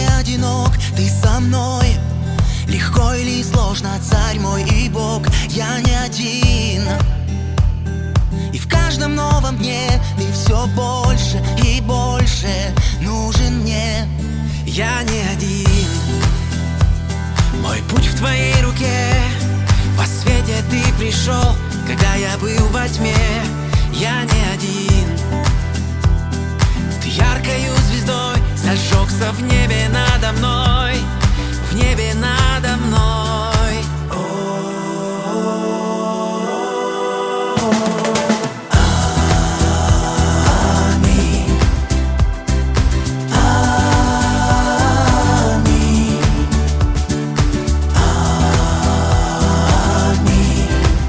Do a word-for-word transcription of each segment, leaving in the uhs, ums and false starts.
не одинок, ты со мной. Легко или сложно, царь мой и Бог, я не один. И в каждом новом дне ты все больше и больше нужен мне. Я не один. Мой путь в твоей руке, во свете ты пришел, когда я был во тьме. Я не один. Ты яркою звездой зажегся в небе надо мной, в небе надо мной. Аминь. Аминь. Аминь.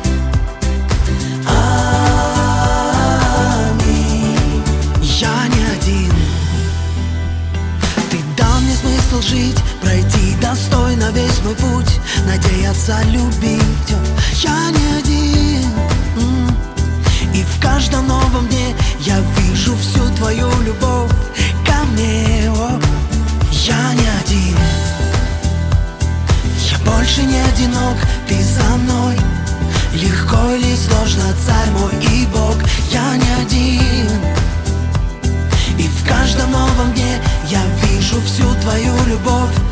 Аминь. Я не один. Ты дал мне смысл жить, пройти достойно весь мой путь, надеяться, любить. Я не один. И в каждом новом дне я вижу всю твою любовь ко мне. О, я не один. Я больше не одинок, ты со мной. Легко или сложно, царь мой и Бог, я не один. И в каждом новом дне я вижу всю твою любовь